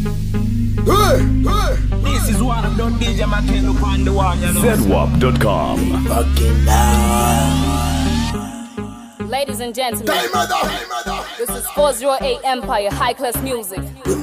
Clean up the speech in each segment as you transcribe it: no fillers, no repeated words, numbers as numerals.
This is one of those DJ Macken upon the one, you know. ZWAP.com. Fucking loud. Ladies and gentlemen, this is 408 Empire High Class Music.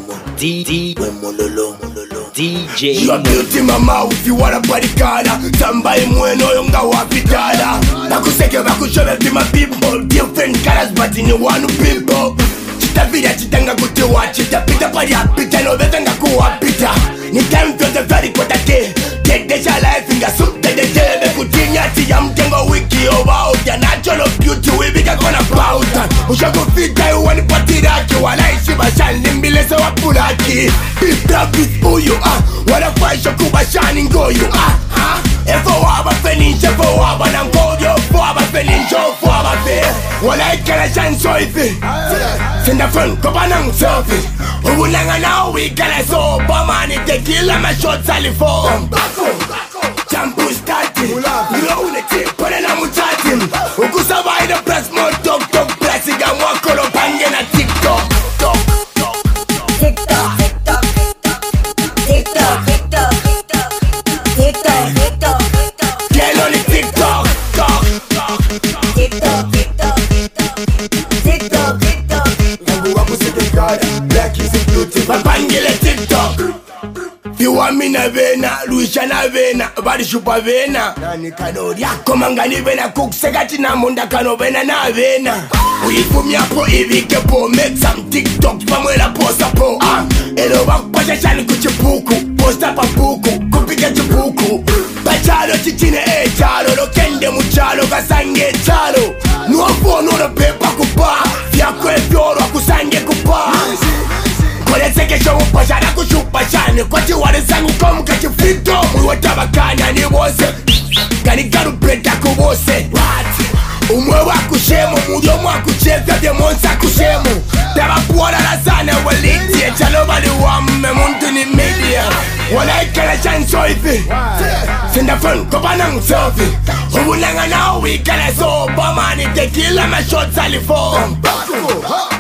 DJ You are beauty mama ufiwara parikana Tambaye mweno yonga wapitala Nakuseke bakushove pima people Different colors but in one people Chitavira chitanga kutewa Chitapita pari apita no vetanga kuwapita Ni time to the very quarter day Dedesha life inga sumte de tebe Kutinyati ya mtengo wiki over Ya natural beauty wibika kona pauta Ushakufita yuwani patiraki Walaishi bashani mbilese wapulaki Be proud with who you are Wanafaisha kubashani ngoyu Efo waba fenisha Efo waba na ngoyo Efo waba fenisha Efo waba fe Walaikala chanso ifi Senda front kopa nang selfie Ubunanga na uwikala so Bamani tequila ma shots alifo Jambu stati Milo uneti pone na mutati Ukusaba ida press mo tok tok Pressiga mwakolo pange na TikTok Bapangile TikTok Fiwami na vena, Luisha na vena Bari shupa vena Nani kanoria Komangani vena kuksekati na munda kano vena na vena Uifumi hapo ivike po Make some TikToks pamwela posta po Elo wakupasha shani kuchipuku Posta papuku, kupike chipuku Bachalo chichine chalo Lokende muchalo kasange chalo Nuofu nuro pepa kupa Vyako evyoro akusange kupa Koleseke show upashana kushupashane Kwati wale zangu komu kachifito Mwiwe tabakanya ni wose Gani garu breda kubose Umwe wakushemu Muyo mwakucheza demonsa kushemu Tabapuola la sana waliti Echalo bali wame muntu ni media Wala ikala chanso ifi Senda phone kopa nang selfie Ubunanga na uwikala so Bamani tequila ma shots alifo